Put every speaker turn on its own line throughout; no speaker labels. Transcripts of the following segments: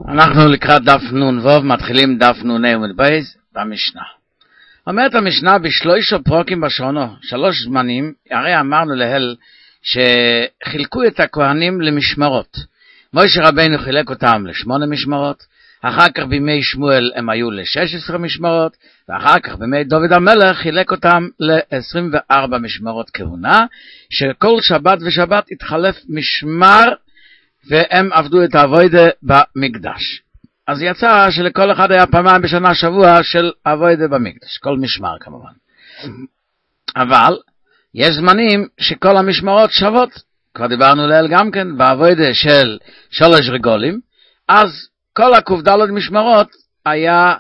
אנחנו לקראת דף נון ווב, מתחילים דף נון עמוד בייס במשנה. אומרת המשנה בשלושה פרוקים בשונו, 3 זמנים, הרי אמרנו להל שחילקו את הכהנים למשמרות. משה רבינו חילק אותם ל8 משמרות, אחר כך בימי שמואל הם היו ל16 משמרות, ואחר כך בימי דוד המלך חילק אותם ל24 משמרות כהונה, שכל שבת ושבת התחלף משמר, והם עבדו את העבודה במקדש. אז יצא שלכל אחד היה פעמיים בשנה שבוע של עבודה במקדש, כל משמר כמובן. אבל יש זמנים שכל המשמרות שוות, כבר דיברנו לעיל גם כן, בעבודה של 3 רגולים, אז כל הקופדלות משמרות היה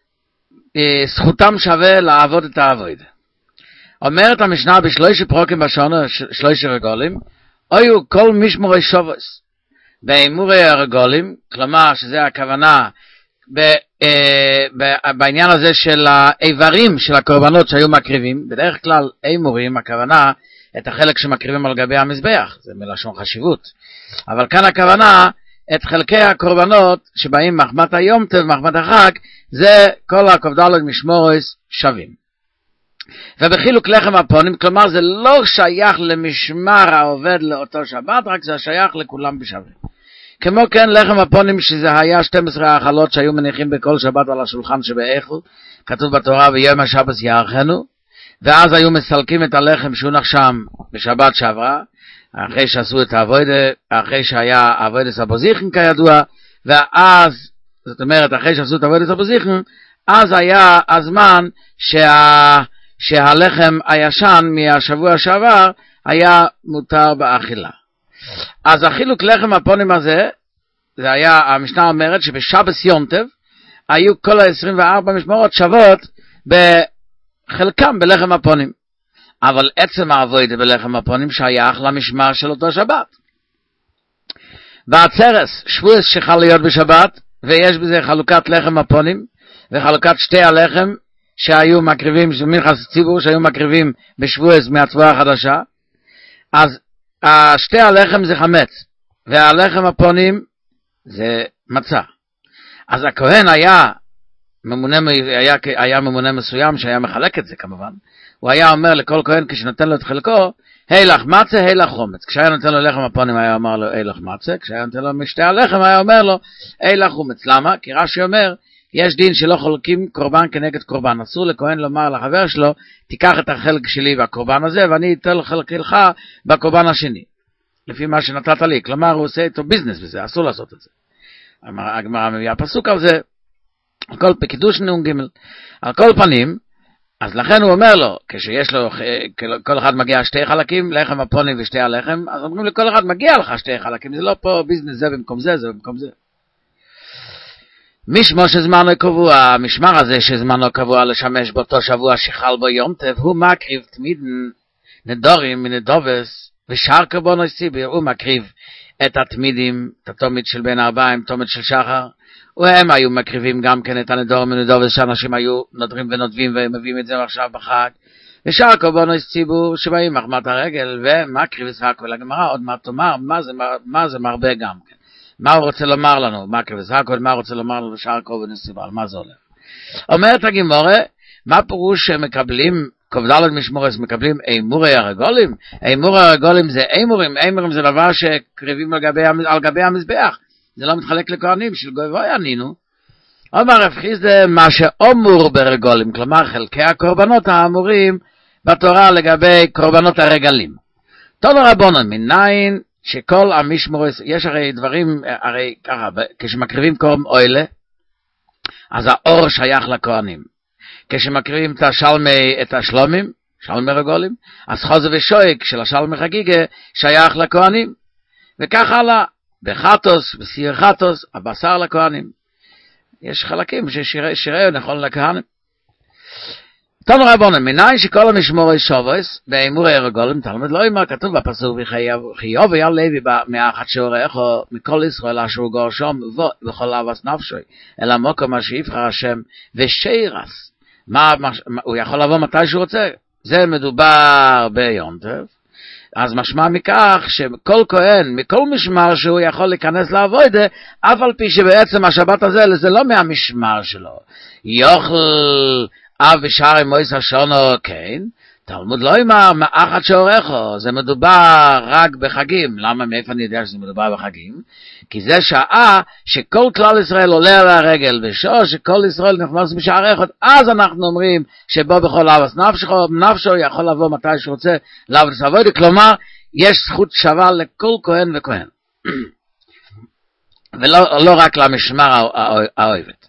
זכותם שווה לעבוד את העבודה. אומרת המשנה בשלושה פרוקים בשונו, 3 רגולים, היו כל משמרי שובס. באימורי הרגולים, כלומר שזה הכוונה בעניין הזה של האיברים של הקורבנות שהיו מקריבים, בדרך כלל אימורים הכוונה את החלק שמקריבים על גבי המזבח, זה מלשון חשיבות, אבל כאן הכוונה את חלקי הקורבנות שבאים מחמת היום טוב מחמת החג, זה כל הקופדלות משמורס שווים. ובחילוק לחם הפונים, כלומר זה לא שייך למשמר העובד לאותו שבת, רק זה שייך לכולם בשווה. כמו כן לחם הפונים שזה היה 12 האכלות שהיו מניחים בכל שבת על השולחן שבאיכל, כתוב בתורה ויום השבת יאכלו, ואז היו מסלקים את הלחם שהונח שם בשבת שעברה, אחרי שעשו את העבודה, אחרי שהיה עבודת סבוזיכן כידוע, ואז, זאת אומרת אחרי שעשו את עבודת סבוזיכן, אז היה הזמן שהלחם הישן מהשבוע שעבר היה מותר באכילה. אז החילוק לחם הפונים הזה, זה היה, המשנה אומרת שבשבס יונטב, היו כל 24 משמרות שוות בחלקם בלחם הפונים. אבל עצם העבודה בלחם הפונים שייך למשמר של אותו שבת. בעצרס, שבועס שחל להיות בשבת, ויש בזה חלוקת לחם הפונים, וחלוקת שתי הלחם שהיו מקריבים, מנחס ציבור שהיו מקריבים בשבועס מהצבועה החדשה, אז שתי הלחם זה חמץ, והלחם הפונים זה מצה. אז הכהן היה ממונה מסוים שהיה מחלק את זה כמובן. הוא היה אומר לכל כהן כשנותן לו את חלקו, הילך מצה, הילך חומץ. כשהיה נותן לו לחם הפונים היה אומר לו הילך מצה, כשהיה נותן לו משתי הלחם היה אומר לו הילך חומץ. למה? כי רש"י אומר, יש דין שלא חולקים קורבן כנגד קורבן. אסור לכהן לומר לחבר שלו, תיקח את החלק שלי בקורבן הזה, ואני אתן לך חלקך בקורבן השני. לפי מה שנתת לי. כלומר, הוא עושה איתו ביזנס בזה, אסור לעשות את זה. הגמרא מביאה פסוק על זה, על כל קידוש נאום ג' על כל פנים, אז לכן הוא אומר לו, כשיש לו, כל אחד מגיע 2 חלקים, לחם הפונים ושתי הלחם, אז אומרים לכל אחד מגיע לך 2 חלקים, זה לא פה ביזנס זה במקום זה, זה במקום זה. משמו שזמנו קבוע, המשמר הזה שזמנו קבוע לשמש באותו שבוע שחל בו יום טב, הוא מקריב תמיד נדורים מנדובס, ושאר קורבנות ציבור, הוא מקריב את התמידים, את התומית של בין 4, תומית של שחר, והם היו מקריבים גם כן את הנדורים מנדובס, שאנשים היו נודרים ונודבים, והם מביאים את זה עכשיו בחג, ושאר קורבנות ציבור שבאים מחמת הרגל, ומקריב ישחק ולגמרא, עוד מעט תאמר, מה זה מרבה גם כן. מה הוא רוצה לומר לנו? מה כבזרקות, מה הוא רוצה לומר לנו בשאר קורבנות ציבור? על מה זה הולך? אומרת הגמרא, מה פירוש שמקבלים, קופדלות משמורס מקבלים אימורי הרגולים? אימורי הרגולים זה אימורים, אימורים זה דבר שקריבים על גבי המזבח. זה לא מתחלק לכהנים של גוי ענינו. אומר רב חיסדא, מה שאומור ברגולים, כלומר חלקי הקורבנות האמורים בתורה לגבי קורבנות הרגלים. תנו רבונן, מניין שכל המשמורס, יש הרי דברים, הרי ככה, כשמקריבים קורבן אוילה, אז האור שייך לכהנים. כשמקריבים את השלומים, שלמי רגולים, אז חוזה ושויק של השלמי חגיגה שייך לכהנים. וכך הלאה, בחטוס, בסיר חטוס, הבשר לכהנים. יש חלקים ששירי נכון לכהנים. תנו רבונן, מניין שכל המשמורי שובס, באימורי הרגולים, תלמד לא אמר, כתוב בפסוק, וחייב היה לוי מאחת שעורך, או מכל ישראל אשר הוא גור שום, וכל אבס נפשוי, אלא מוקם מה שיבחר השם, ושירס. הוא יכול לבוא מתי שהוא רוצה. זה מדובר ביום טוב, אז משמע מכך שכל כהן, מכל משמר שהוא יכול להיכנס לעבודה, אף על פי שבעצם השבת הזה זה לא מהמשמר שלו. יוכל אב בשערי מויס השונו, כן, תלמוד לא אמר מאחד שעורכו, זה מדובר רק בחגים. למה, מאיפה אני יודע שזה מדובר בחגים? כי זה שעה שכל כלל ישראל עולה על הרגל, בשעה שכל ישראל נכנס בשער אחד, אז אנחנו אומרים שבו בכל אבס נפשו יכול לבוא מתי שרוצה לעבוד עבודה, כלומר, יש זכות שווה לכל כהן וכהן. ולא רק למשמר האוהבת.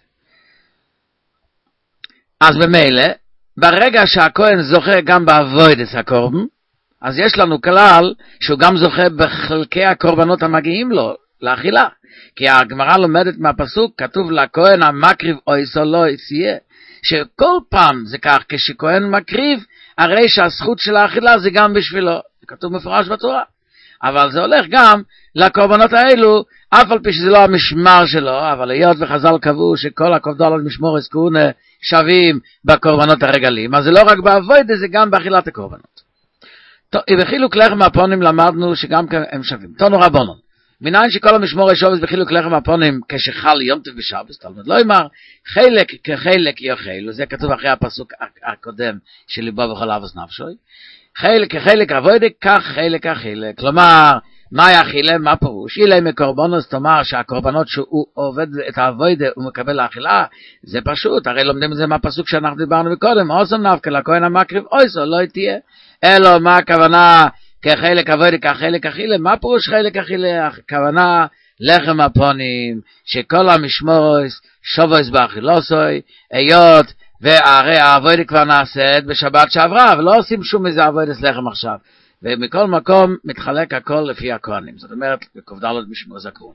אז במילא, ברגע שהכהן זוכה גם בעבודת הקורבן, אז יש לנו כלל שהוא גם זוכה בחלקי הקורבנות המגיעים לו, לאכילה. כי הגמרא לומדת מהפסוק, כתוב לכהן המקריב אויסו לא יסייה, שכל פעם זה כך, כשכהן מקריב, הרי שהזכות של האכילה זה גם בשבילו. זה כתוב מפורש בתורה. אבל זה הולך גם לקורבנות האלו, אף על פי שזה לא המשמר שלו, אבל היות וחז"ל קבעו שכל הקובדלות משמורס כהונה שווים בקורבנות הרגלים, אז זה לא רק בעבודה, זה גם באכילת הקורבנות. בחילוק לחם הפונים למדנו שגם הם שווים. תנו רבונון, מניין שכל המשמורס שובס בחילוק לחם הפונים כשחל יום טוב בשבס, תלמוד לא אמר, חלק כחלק יאכל, וזה כתוב אחרי הפסוק הקודם של ליבו בכל אבס נפשוי, חלק כחלק עבודה, כך חלק אכילה. כלומר, מה יאכילה, מה פירוש? אילי מקורבנות, זאת אומרת שהקורבנות שהוא עובד את העבודה, הוא מקבל לאכילה, זה פשוט, הרי לומדים את זה מהפסוק שאנחנו דיברנו מקודם, אוסם נפקא לכהן המקריב אויסו, לא תהיה. אלו, מה הכוונה כחלק עבודה, כך חלק אכילה? מה פירוש חלק אכילה? הכוונה לחם הפונים, שכל המשמורס שובס באכילוסוי, היות והרי העבודה כבר נעשית בשבת שעברה, ולא עושים שום איזה עבודת לחם עכשיו. ומכל מקום מתחלק הכל לפי הכהנים. זאת אומרת, בקובדלות משמור זכרון.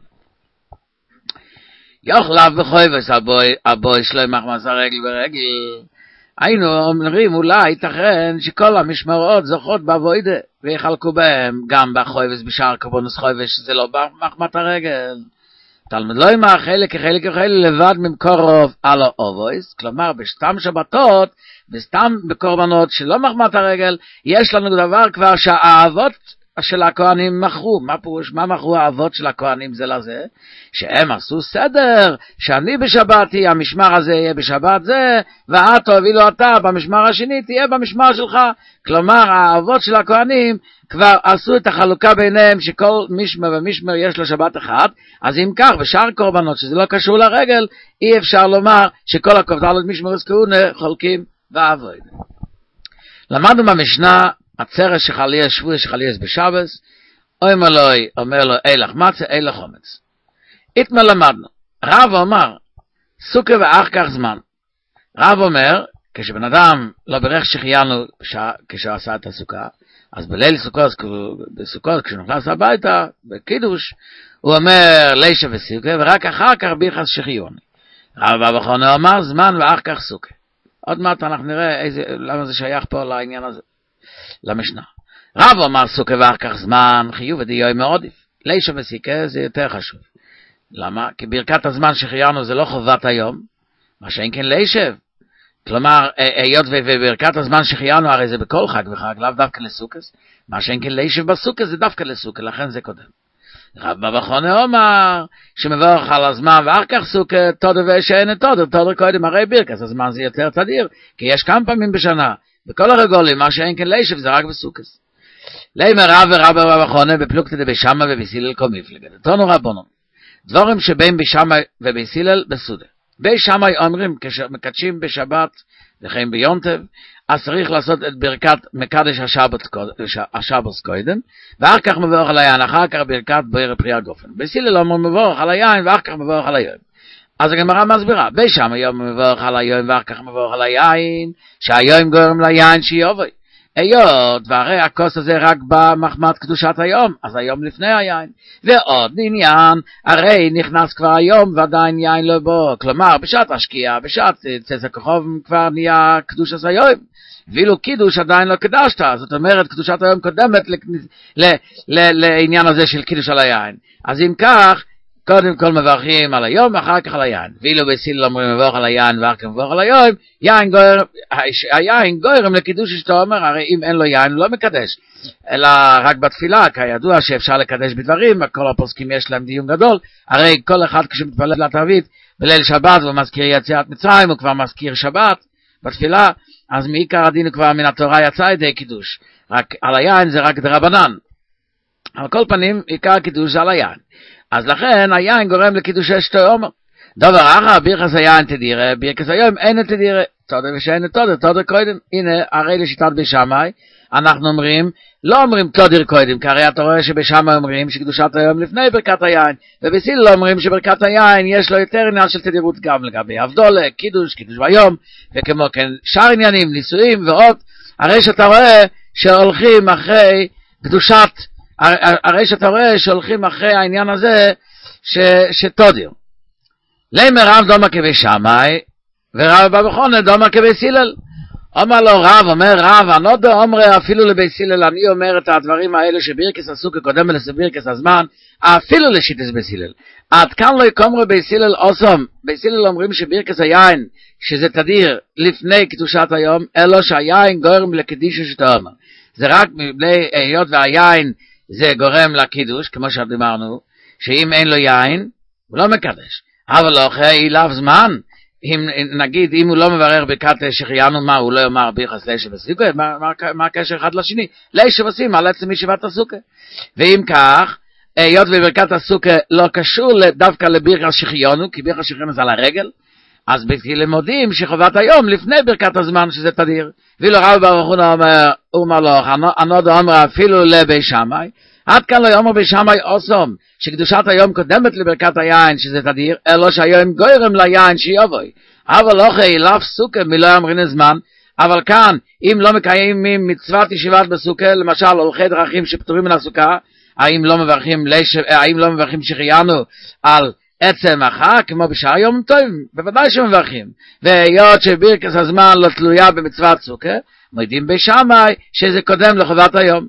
יאכלב בחויבס הבוי שלוי מחמס הרגל ברגל. היינו אומרים, אולי ייתכן שכל המשמרות זוכות בעבודה, ויחלקו בהם גם בחויבס בשער קורבנוס חויבס, שזה לא מחמת הרגל. תלמוד לא אמר חלק כחלק לבד ממקורוב על האובויס, כלומר בסתם שבתות, בסתם בקורבנות שלא מחמת הרגל, יש לנו דבר כבר שהאהבות של הכהנים מכרו. מה פירוש? מה מכרו האהבות של הכהנים זה לזה? שהם עשו סדר, שאני בשבתי, המשמר הזה יהיה בשבת זה, ואת ואילו אתה במשמר השני תהיה במשמר שלך. כלומר האהבות של הכהנים כבר עשו את החלוקה ביניהם, שכל משמר ומשמר יש לו שבת אחד. אז אם כך בשאר קורבנות שזה לא קשור לרגל, אי אפשר לומר שכל הקורבנות משמר כהונה חולקים בעבודה. למדנו במשנה עצרת שחליאס שבוע שחליאס בשבס, אומר לו אילך מצה אילך חומץ. איתמה למדנו, רב אומר סוכה ואח כך זמן. רב אומר, כשבן אדם לא ברך שחיינו כשהוא עשה את הסוכה, אז בליל בסוכות כשהוא נכנס הביתה בקידוש, הוא אומר לישה וסוכה, ורק אחר כך ביחס שחיוני. רב אבחונה אומר זמן ואח כך סוכה. עוד מעט אנחנו נראה למה זה שייך פה לעניין הזה, למשנה. רב אומר סוכה ואח כך זמן, חיוב ודיוי מעודיף. לישה וסוכה זה יותר חשוב. למה? כי ברכת הזמן שחיינו זה לא חובת היום, מה שאין כן לישב. כלומר, היות וברכת הזמן שחיינו הרי זה בכל חג וחג, לאו דווקא לסוכס, מה שאין כן לישב בסוכס זה דווקא לסוכה, לכן זה קודם. רב אבחונה אומר שמברך על הזמן ואח כך סוכה, תודה ושאין תודה קודם, הרי ברכת הזמן זה יותר תדיר, כי יש כמה פעמים בשנה, בכל הרגולים, מה שאין כן לישב זה רק בסוכס. לימר רב ורב אבחונה בפלוגתא דבשמה ובסילל כל מפלגת. תנו רבונם, דבורים שבין בשמה ובסילל בסודה. בי שמאי אומרים, כשמקדשים בשבת וכן ביונטב, אז צריך לעשות את ברכת מקדש השבוס קודם, ואחר כך מבורך על היין, אחר כך ברכת בוער פרי הגופן. בסילל אומר מבורך על היין, ואחר כך מבורך על היום. אז הגמרא מסבירה, בי שמאי אומר מבורך על היום, ואחר כך מבורך על היין, שהיום גורם ליין שיובוי. היות, והרי הכוס הזה רק במחמת קדושת היום, אז היום לפני היין. ועוד עניין, הרי נכנס כבר היום ועדיין יין לא בו, כלומר בשעת השקיעה, בשעת צאת הכוכב כבר נהיה קדושת היום, ואילו קידוש עדיין לא קדשת, זאת אומרת קדושת היום קודמת לעניין הזה של קידוש על היין. אז אם כך, קודם כל מברכים על היום, אחר כך על היין. ואילו בסילל אומרים מברך על היין, ואחר כך מברך על היום, היין גורם לקידוש שאתה אומר, הרי אם אין לו יין, הוא לא מקדש. אלא רק בתפילה, כידוע שאפשר לקדש בדברים, כל הפוסקים יש להם דיון גדול, הרי כל אחד כשמתפלל לתערבית, בליל שבת הוא מזכיר יציאת מצרים, הוא כבר מזכיר שבת בתפילה, אז מעיקר הדין כבר מן התורה יצא ידי קידוש. רק על היין זה רק דרבנן. על כל פנים, עיקר קידוש זה על היין. אז לכן היין גורם לקידוש שתי עומר. דבר אחר, בירכס היין תדירה, בירכס היום אין תדירה. תודה ושאין תודה קודם. הנה, הרי לשיטת בשמאי, אנחנו אומרים, לא אומרים תודר קודם, כי הרי אתה רואה שבשמאי אומרים שקדושת היום לפני ברכת היין, ובסילל לא אומרים שברכת היין יש לו יותר עניין של תדירות גם לגבי הבדולה, קידוש ביום, וכמו כן שאר עניינים, נישואים ועוד, הרי שאתה רואה שהולכים אחרי קדושת, הרי שאתה רואה שהולכים אחרי העניין הזה שתודר. לימר רב דומה כבשמאי, ורב בבחונה דומה כבסילל. אומר לו רב, אומר רב, הנודו אומר אפילו לבסילל, אני אומר את הדברים האלה שבירכס הסוכה קודם לבירכס הזמן, אפילו לשיטס בסילל. עד כאן לא יקומרו בסילל אוסום, בסילל אומרים שבירכס היין, שזה תדיר לפני קדושת היום, אלא שהיין גורם לקידוש שאתה אומר. זה רק מבלי היות והיין זה גורם לקידוש, כמו שדיברנו, שאם אין לו יין, הוא לא מקדש. אבל לא אחרי אליו זמן, נגיד, אם הוא לא מברר ברכת שהחיינו, מה, הוא לא יאמר ביחס לישב הסוכה, מה הקשר אחד לשני? לישב עושים על עצם ישיבת הסוכה. ואם כך, היות וברכת הסוכה לא קשור דווקא לביחס שהחיינו, כי ביחס שהחיינו זה על הרגל, אז בתחילה מודיעים שחובת היום לפני ברכת הזמן שזה תדיר. ואילו רב ברוך הוא אומר לו, הנודו אומר אפילו לבי שמאי, עד כאן לא יאמר בשמאי אוסום, שקדושת היום קודמת לברכת היין שזה תדיר, אלא שהיום גורם ליין שיבוי. אבל לא חי לאף סוכה מלא אמרין זמן, אבל כאן, אם לא מקיימים מצוות ישיבת בסוכה, למשל הולכי דרכים שפטורים מן הסוכה, האם לא מברכים שהחיינו על עצם אחר, כמו בשאר יום טוב, בוודאי שמברכים. והיות שברכת הזמן לא תלויה במצוות סוכה, מודים בשמאי שזה קודם לחובת היום.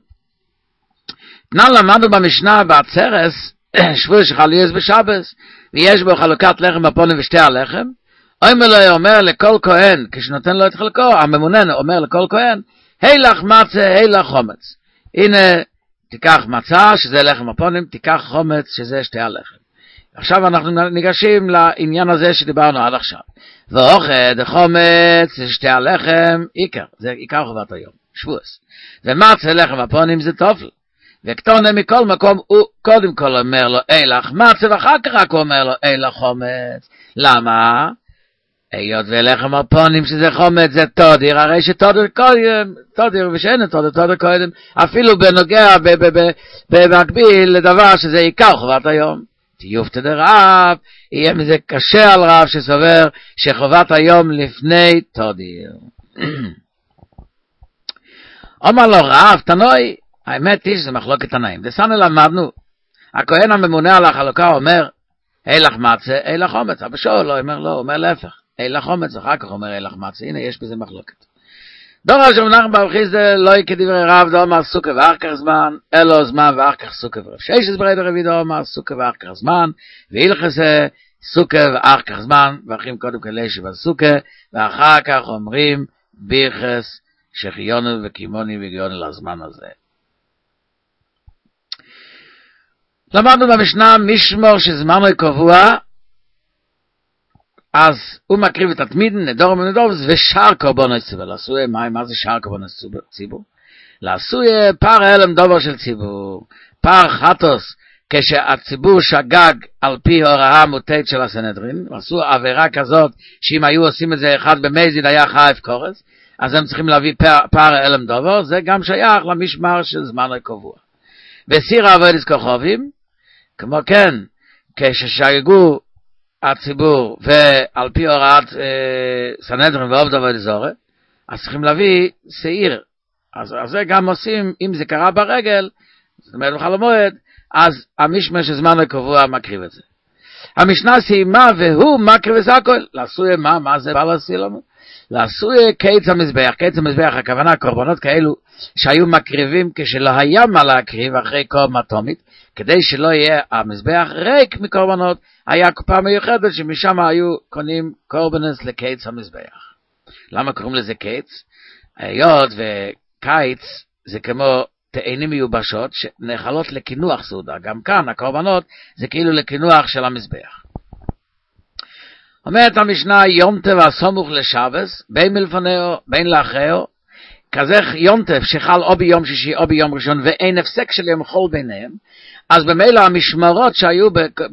תנן למדנו במשנה בעצרס, שבוע שחליוס בשבס, ויש בו חלוקת לחם בפונים ושתי הלחם, אומר לכל כהן, כשנותן לו את חלקו, הממונן אומר לכל כהן, הילך מצה, הילך חומץ. הנה, תיקח מצה, שזה לחם הפונים, תיקח חומץ, שזה שתי הלחם. עכשיו אנחנו ניגשים לעניין הזה שדיברנו עד עכשיו. ואוכל, חומץ, שתי הלחם, זה עיקר חובת היום, שבועס. ומצה, לחם הפונים, זה תופל. וקטונה מכל מקום, הוא קודם כל אומר לו, אילך מצה, ואחר כך רק הוא אומר לו, אילך חומץ. למה? היות ולחם הפונים שזה חומץ, זה תודיר, הרי שתודיר קודם, תודיר ושאין תודיר קודם, אפילו בנוגע, במקביל לדבר שזה עיקר חובת היום. תיופתא דרב, יהיה מזה קשה על רב שסובר שחובת היום לפני תודיר. אומר לו רב, תנוי, האמת היא שזה מחלוקת תנאים. דסנו למדנו, הכהן הממונה על החלוקה אומר, הילך מצה, הילך חומץ. אבל שואל לא, אומר לא, אומר להפך. הילך חומץ, אחר כך אומר הילך מצה. הנה, יש בזה מחלוקת. דור שמונח ברכיס זה לא כדברי רב, דאמר סוכה ואחר כך זמן, אלו זמן ואחר כך סוכה ורב. שש ברי דרבי דאמר סוכה ואחר כך זמן, והילכס סוכה ואחר כך זמן, ואחרים קודם כל לישב על סוכה, ואחר כך אומרים ביחס שחיונו וקימוני וגיונו לזמן הזה. למדנו במשנה משמור שזמנו קבוע, אז הוא מקריב את התמידן, נדור ומנדור, ושאר קורבנות ציבור. לעשוי, מה זה שאר קורבנות ציבור? לעשוי פר הלם דובר של ציבור, פר חטוס, כשהציבור שגג על פי הוראה מוטית של הסנהדרין, עשו עבירה כזאת, שאם היו עושים את זה אחד במזיד היה חייב קורס, אז הם צריכים להביא פר הלם דובר, זה גם שייך למשמר של זמנו קבוע. וסיר עבודת כוכבים, כמו כן, כששגגו הציבור ועל פי הוראת סנהדרין ועובד עבודת זרה, אז צריכים להביא שעיר. אז זה גם עושים, אם זה קרה ברגל, זאת אומרת בחול המועד, אז המשמר שזמן הקבוע מקריב את זה. המשנה סיימה והוא מקריב את הכל. לעשוי מה זה בא לעשוי לנו? לעשוי קיץ המזבח. קיץ המזבח, הכוונה קורבנות כאלו שהיו מקריבים כשלא היה מה להקריב אחרי קורבן אטומית, כדי שלא יהיה המזבח ריק מקורבנות, היה קופה מיוחדת שמשם היו קונים קורבנס לקיץ המזבח. למה קוראים לזה קיץ? היות וקיץ זה כמו תאנים מיובשות שנאכלות לקינוח סעודה. גם כאן הקורבנות זה כאילו לקינוח של המזבח. אומרת המשנה, יום טוב הסמוך לשבס, בין מלפנהו, בין לאחריהו, כזה יום טוב שחל או ביום שישי או ביום ראשון, ואין הפסק של יום חול ביניהם, אז במילא המשמרות שהיו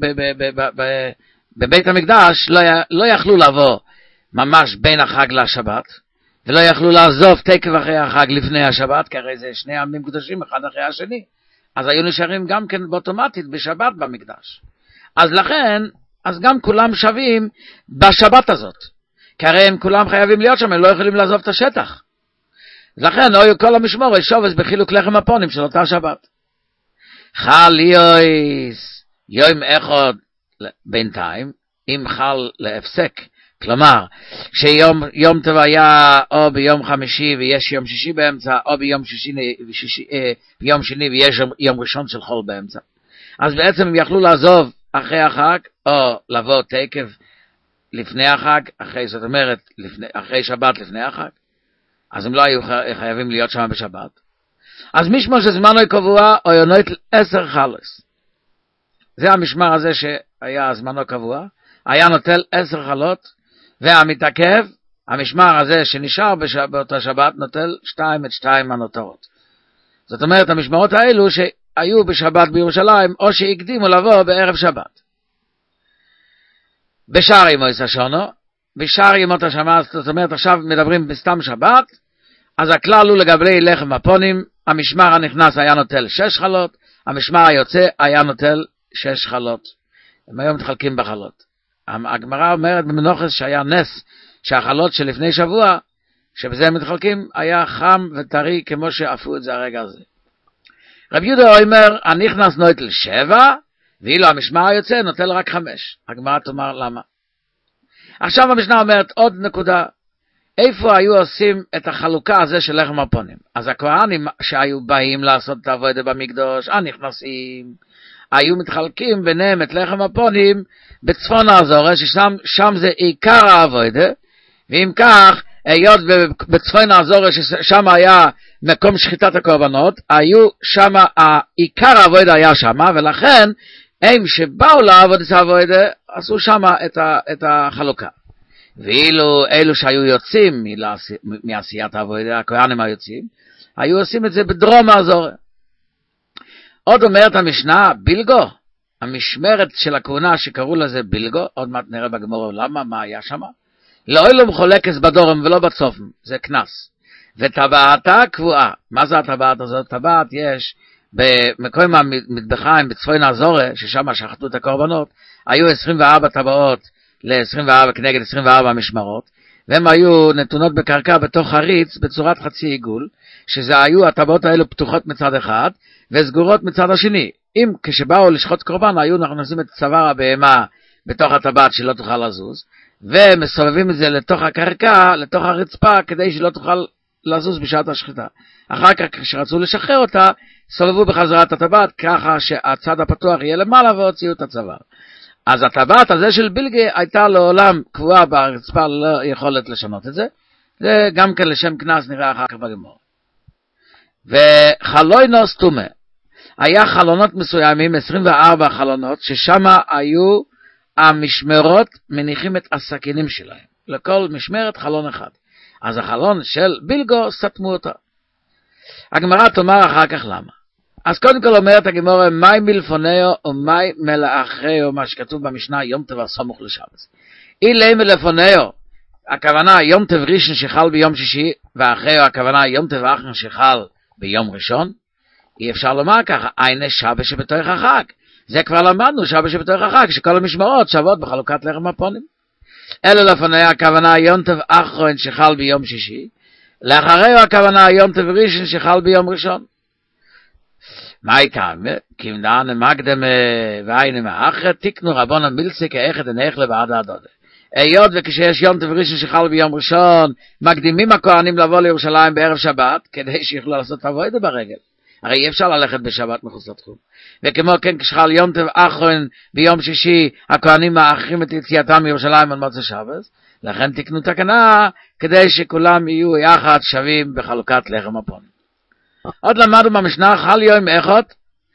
בבית המקדש לא יכלו לבוא ממש בין החג לשבת, ולא יכלו לעזוב תקף אחרי החג לפני השבת, כי הרי זה שני ימים קדושים אחד אחרי השני, אז היו נשארים גם כן באוטומטית בשבת במקדש. אז לכן, אז גם כולם שווים בשבת הזאת, כי הרי הם כולם חייבים להיות שם, הם לא יכולים לעזוב את השטח. לכן היו כל המשמורת שובס בחילוק לחם הפונים של אותה שבת. חל יויס יום אחד בינתיים, אם חל להפסק, כלומר שיום טוב היה או ביום חמישי ויש יום שישי באמצע, או ביום שני ויש יום ראשון של חול באמצע, אז בעצם הם יכלו לעזוב אחרי החג, או לבוא תקף לפני החג, זאת אומרת אחרי שבת לפני החג, אז הם לא היו חייבים להיות שם בשבת. אז משמע שזמנו קבוע, או יונות 10 חלס. זה המשמר הזה שהיה זמנו קבוע, היה נוטל 10 חלות, והמתעכב, המשמר הזה שנשאר באותה שבת, נוטל 2 הנותרות. זאת אומרת, המשמרות האלו שהיו בשבת בירושלים, או שהקדימו לבוא בערב שבת. בשאר ימות השונו, בשאר ימות השבת, זאת אומרת, עכשיו מדברים בסתם שבת, אז הכלל הוא לגבי לחם הפונים, המשמר הנכנס היה נוטל 6 חלות, המשמר היוצא היה נוטל 6 חלות. הם היום מתחלקים בחלות. הגמרא אומרת במנוחס שהיה נס, שהחלות שלפני שבוע, שבזה הם מתחלקים, היה חם וטרי כמו שאפו את זה הרגע הזה. רב יהודה אומר, הנכנס נוטל 7, ואילו המשמר היוצא נוטל רק 5. הגמרא תאמר למה. עכשיו המשנה אומרת עוד נקודה, איפה היו עושים את החלוקה הזה של לחם הפונים? אז הכהנים שהיו באים לעשות את העבודה במקדוש, הנכנסים, היו מתחלקים ביניהם את לחם הפונים בצפון האזור, ששם זה עיקר העבודה, ואם כך, היות בצפון האזור ששם היה מקום שחיטת הקורבנות, היו שם, עיקר העבודה היה שם, ולכן הם שבאו לעבוד את העבודה, עשו שם את החלוקה. ואילו אלו שהיו יוצאים מעשיית העבודה, הכהנים היוצאים, היו עושים את זה בדרום האזור. עוד אומרת המשנה, בילגו, המשמרת של הכהונה שקראו לזה בילגו, עוד מעט נראה בגמרא למה, מה היה שם? לא אילו מחולקס בדורם ולא בצופן, זה כנס. וטבעתה קבועה, מה זה הטבעת הזאת? טבעת יש במקום המטבחיים בצפון האזור, ששם שחטו את הקורבנות, היו 24 טבעות ל-24 כנגד 24 משמרות, והם היו נתונות בקרקע בתוך חריץ בצורת חצי עיגול, שזה היו הטבעות האלו פתוחות מצד אחד, וסגורות מצד השני. אם כשבאו לשחוט קורבן, היו נכנסים את צוואר הבהמה בתוך הטבעת שלא תוכל לזוז, ומסובבים את זה לתוך הקרקע, לתוך הרצפה, כדי שלא תוכל לזוז בשעת השחיטה. אחר כך כשרצו לשחרר אותה, סובבו בחזרת הטבעת, ככה שהצד הפתוח יהיה למעלה והוציאו את הצוואר. אז הטבעת הזה של בילגי הייתה לעולם קבועה ברצפה, לא יכולת לשנות את זה. זה גם כן לשם כנס נראה אחר כך בגמרא. וחלוינוס טומא, היה חלונות מסוימים, 24 חלונות, ששם היו המשמרות מניחים את הסכינים שלהם. לכל משמרת חלון אחד. אז החלון של בילגו סתמו אותה. הגמרא תאמר אחר כך למה. אז קודם כל אומרת הגמרא, מי מלפונהו ומי מלאחריהו, מה שכתוב במשנה, יום טוב הסמוך לשבס. אילי מלפונהו, הכוונה יום טוב ראשון שחל ביום שישי, ואחריהו הכוונה יום טוב אחרון שחל ביום ראשון. אי אפשר לומר ככה, אין שבת שבתוך החג. זה כבר למדנו, שבת שבתוך החג, שכל המשמרות שוות בחלוקת לחם הפונים. אלא לפונהו הכוונה יום טוב אחרון שחל ביום שישי, לאחריהו הכוונה יום טוב ראשון שחל ביום ראשון. מה איתם? כמדען מקדם והיינו מאחר, תקנו רבון המילסי כאחד הנך לבעד הדודה. היות וכשיש יום טוב ראשון שחל ביום ראשון, מקדימים הכהנים לבוא לירושלים בערב שבת, כדי שיוכלו לעשות עבודה ברגל. הרי אי אפשר ללכת בשבת מחוץ לתחום. וכמו כן, כשחל יום טוב אחרון ביום שישי, הכהנים מאחרים את יציאתם מירושלים על מוצאי שבת, לכן תקנו תקנה כדי שכולם יהיו יחד שווים בחלוקת לחם הפונים. עוד למדנו במשנה, חל יום אחד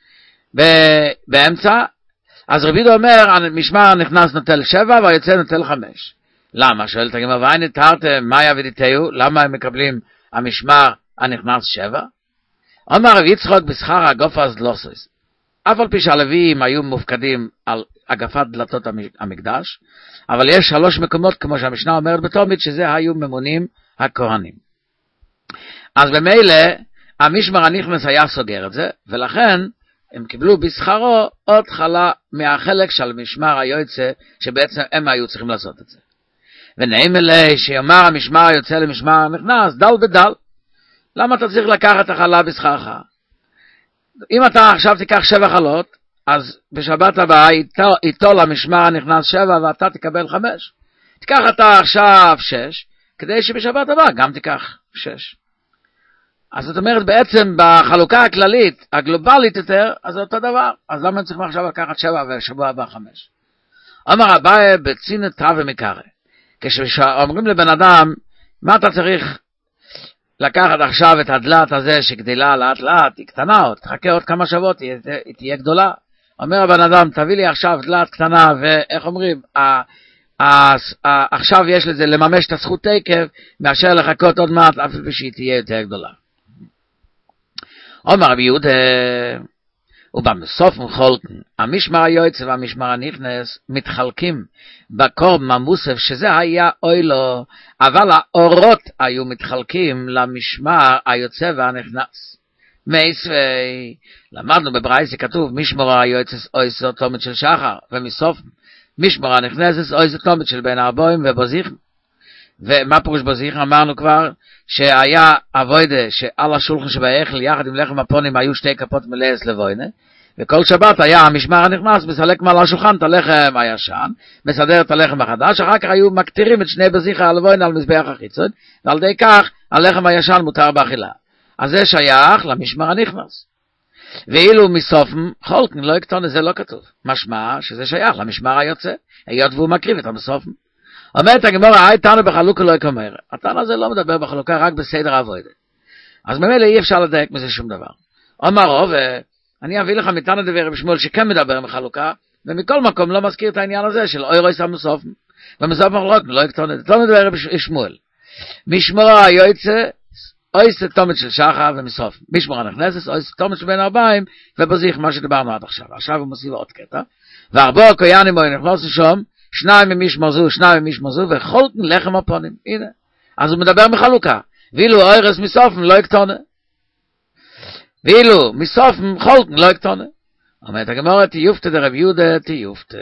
באמצע, אז רבי יהודה אומר, המשמר נכנס נוטל 7 והיוצא נוטל 5. למה? שואלת הגמרא, ואין נטהרתם מאיה ודיתהו, למה הם מקבלים המשמר הנכנס 7? אומר רבי יצחק בשכר הגופה זלוסוס. אף על פי שהלוויים היו מופקדים על אגפת דלתות המקדש, אבל יש 3 מקומות, כמו שהמשנה אומרת בתומית, שזה היו ממונים הכהנים. אז במילא, המשמר הנכנס היה סוגר את זה, ולכן הם קיבלו בשכרו עוד חלה מהחלק של משמר היוצא, שבעצם הם היו צריכים לעשות את זה. ונעים אלי שיאמר המשמר היוצא למשמר הנכנס, דל ודל. למה אתה צריך לקחת החלה בשכרך? אם אתה עכשיו תיקח 7 חלות, אז בשבת הבאה איתו למשמר הנכנס 7 ואתה תקבל 5. תיקח אתה עכשיו 6, כדי שבשבת הבאה גם תיקח 6. אז זאת אומרת בעצם בחלוקה הכללית, הגלובלית יותר, אז זה אותו דבר. אז למה צריכים עכשיו לקחת 7 ושבוע הבא 5? אמר אביי בצינת תא ומקרא. כשאומרים לבן אדם, מה אתה צריך לקחת עכשיו את הדלת הזה שגדלה לאט לאט, היא קטנה עוד, תחכה עוד כמה שבועות, היא תהיה גדולה. אומר הבן אדם, תביא לי עכשיו דלת קטנה, ואיך אומרים, עכשיו יש לזה לממש את הזכות תקף, מאשר לחכות עוד מעט, אף על שהיא תהיה יותר גדולה. אומר רבי יהודה, ובסוף מחולקן, המשמר היוצא והמשמר הנכנס מתחלקים בקורבן המוסף, שזה היה אוילו, אבל האורות היו מתחלקים למשמר היוצא והנכנס. מייסווי, למדנו בברייתא כתוב, משמר היוצא אויסו תומית של שחר, ומסוף משמר הנכנס אויסו תומית של בין ארבעים ובזיך. ומה פירוש בזיך? אמרנו כבר שהיה אבוידה שעל השולחן שבהיכל יחד עם לחם הפונים היו 2 כפות מלאס לבוינה, וכל שבת היה המשמר הנכנס מסלק מעל השולחן את הלחם הישן, מסדר את הלחם החדש, אחר כך היו מקטירים את 2 בזיך הלבוינה על מזבח החיצון, ועל ידי כך הלחם הישן מותר באכילה. אז זה שייך למשמר הנכנס. ואילו מסופם חולקן לא יקטון, זה לא כתוב. משמע שזה שייך למשמר היוצא, היות והוא מקריב את המסופם. אומרת הגמרא, תנו בחלוקה לא יקומר. התנא הזה לא מדבר בחלוקה, רק בסדר העבודה. אז ממילא אי אפשר לדייק מזה שום דבר. אומר רוב, אני אביא לך מתנא דבי רבי שמואל שכן מדבר בחלוקה, ומכל מקום לא מזכיר את העניין הזה של אוירויס המסופם. ומסופם לא יקטון, זה לא מדבר רבי שמואל. משמר היוצא, אויס תומית של שחר ומסופם. משמר הנכנס, אויס תומית של בין 40, ובזיך מה שדיברנו עד עכשיו. עכשיו הוא מוסיף עוד קטע. וארבו הכהנים נכנסו שם, 2 ממשמר זו, 2 ממשמר זו, וחולקן לחם הפונים. הנה. אז הוא מדבר מחלוקה. ואילו אוירס מסופם לא יקטונה. ואילו מסופם חולקן לא יקטונה. אומרת הגמרא, תיופתא דרבי יהודה, תיופתא.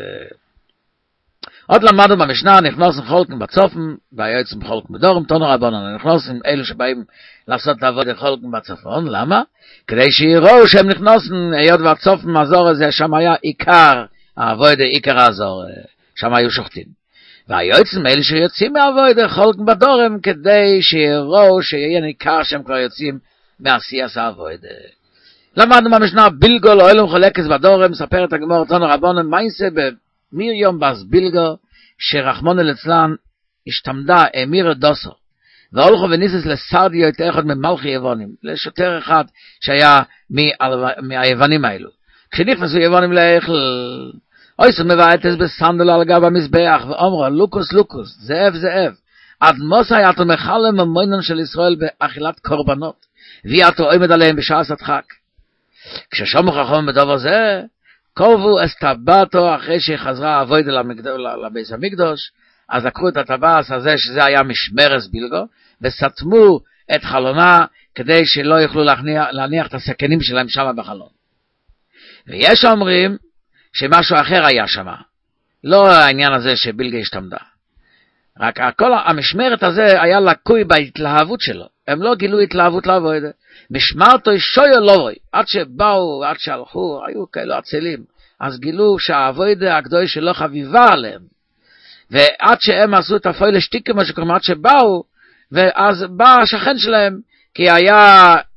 עוד למדנו במשנה, נכנסים חולקן בצופן, והיועצים חולקן בדורם, תונו רבונן, נכנסים אלו שבאים לעשות לעבוד את חולקן בצפון. למה? כדי שיראו שהם נכנסים, היות והצופן מהזור הזה, שם היה עיקר העבודה, עיקר הזור. שם היו שוחטים. והיועצים האלה שיוצאים מהעבודה חולקן בדורם, כדי שיראו שיהיה ניכר שהם כבר יוצאים מעשייס העבודה. למדנו במשנה, בילגו לא אלו מחולקת בדורם, מספר את הגמרא תונו רבונן, מה יעשה מרים בס בילגו, שרחמנא ליצלן השתמדה אמיר דוסו, והולכו וניסס לסרדיו את אחד ממלכי יוונים, לשוטר אחד שהיה מהיוונים האלו. כשנכנסו יוונים להיכל, אויסו מבעטס בסנדל על גב המזבח, ואומרו, לוקוס לוקוס, זאב זאב, עד מוסי אתה מחלם המוינן של ישראל באכילת קורבנות, ויאתו עומד עליהם בשעת הדחק. כששמו חכם בדבר זה, קובו אסטבטו אחרי שחזרה עבודה לבית המקדוש, אז לקחו את הטבעת הזה שזה היה משמרס בילגו, וסתמו את חלונה כדי שלא יוכלו להניח את הסכנים שלהם שם בחלון. ויש אומרים שמשהו אחר היה שם, לא העניין הזה שבילגה השתמדה. רק כל המשמרת הזה היה לקוי בהתלהבות שלו, הם לא גילו התלהבות לעבודה. משמרתו שויו לובוי, עד שבאו, עד שהלכו, היו כאלו עצלים, אז גילו שהעבודה הקדוש שלו חביבה עליהם, ועד שהם עשו את הפועל שתיקה מה שקוראים, עד שבאו, ואז בא השכן שלהם, כי היה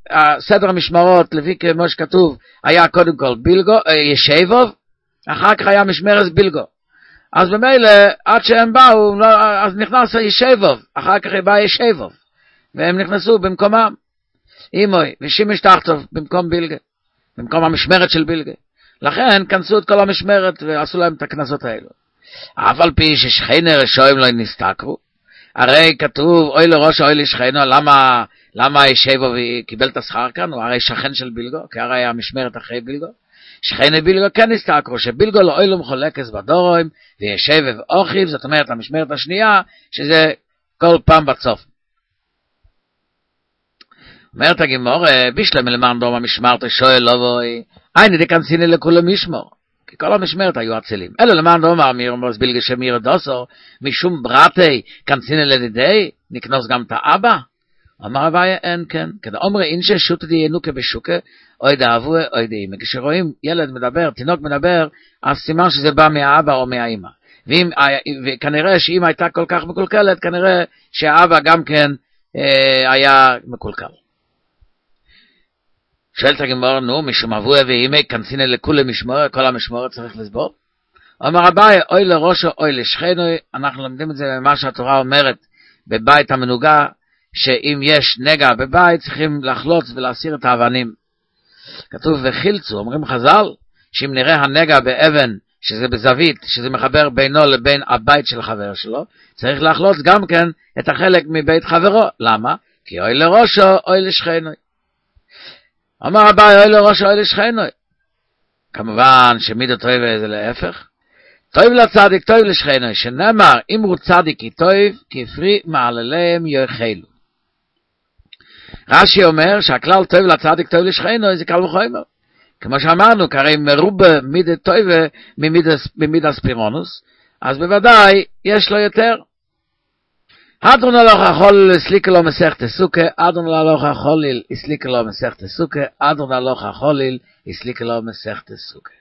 סדר המשמרות, לפי כמו שכתוב, היה קודם כל בילגו, ישבוב, אחר כך היה משמרת בילגו. אז במילא, עד שהם באו, אז נכנס ישבוב, אחר כך בא ישבוב, והם נכנסו במקומם. אימוי, ושימש תחתוב, במקום בילגה, במקום המשמרת של בילגה. לכן, כנסו את כל המשמרת, ועשו להם את הכנסות האלו. אף על פי ששכני רשועים לא נסתכרו, הרי כתוב, אוי לראש אוי לשכנו, למה ישבו וקיבל את השכר כאן? הוא הרי שכן של בילגו, כי הרי המשמרת אחרי בילגו. שכני בילגו כן נסתכרו, שבילגו לא אוי לו מחולקס בדורים, וישב ואוכיב, זאת אומרת, המשמרת השנייה, שזה כל פעם בצוף. אומרת הגימור, בישלם למען דום המשמרת שואל לא בואי, אין דקנסיני לכולם משמור. כי כל המשמרת היו אצילים. אלא למען דומר מירמוס בילגה שמיר דוסו, משום ברתי קנסיני לדידי, נקנוס גם את האבא? אמר אביי, אין כן. כדי אומרי אינשה שוטה דיינו כבשוקה, אוי דאבו אוי דאימה. כשרואים ילד מדבר, תינוק מדבר, אז סימן שזה בא מהאבא או מהאימא. וכנראה שאמא הייתה כל כך מקולקלת, כנראה שהאבא גם כן היה מקולקל. שואלת הגמור, נו, משום אבו ואימא, כנסיני לכולם משמור, כל המשמור צריך לסבור? אומר אביי, אוי לראשו, אוי לשכנו, אנחנו לומדים את זה ממה שהתורה אומרת, בבית המנוגה, שאם יש נגע בבית, צריכים לחלוץ ולהסיר את האבנים. כתוב, וחילצו, אומרים חז"ל, שאם נראה הנגע באבן, שזה בזווית, שזה מחבר בינו לבין הבית של חבר שלו, צריך לחלוץ גם כן את החלק מבית חברו. למה? כי אוי לראשו, אוי לשכנו. אמר אביי, אוי לראשו, אוי לשכנו. כמובן שמידו טוב זה להפך. טוב לצדיק, טוב לשכנו, שנאמר, אם הוא צדיק כי טוב, כפרי מעלליהם יאכלו. רש"י אומר שהכלל טוב לצדיק, טוב לשכנו, זה קל וחומר. כמו שאמרנו, כרי מרובה מידה טובה ממידה ספירונוס, אז בוודאי יש לו יותר. אדון הלוך החוליל הסליקה לו מסכת סוכה, אדון הלוך החוליל הסליקה לו מסכת סוכה, אדון הלוך החוליל הסליקה לו מסכת סוכה.